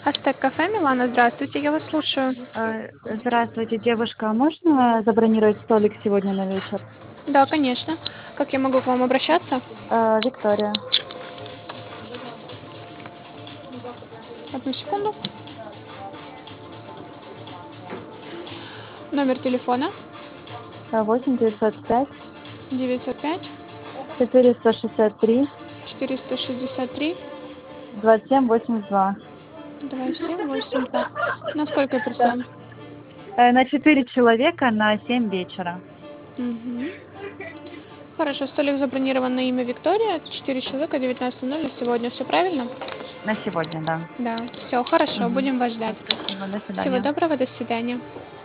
Астек кафе, Милана, здравствуйте, я вас слушаю. Здравствуйте, девушка. А можно забронировать столик сегодня на вечер? Да, конечно. Как я могу к вам обращаться? Виктория. Одну секунду. Номер телефона 8 905 905 463 463 2782. 2782. На сколько персон? На 4 человека на 7 вечера. Мгм. Хорошо, столик забронирован на имя Виктория. 4 человека, 19:00 на сегодня. Все правильно? На сегодня, да. Да. Все хорошо, Мгм. будем вас ждать. Спасибо, до Всего свидания. доброго, до свидания.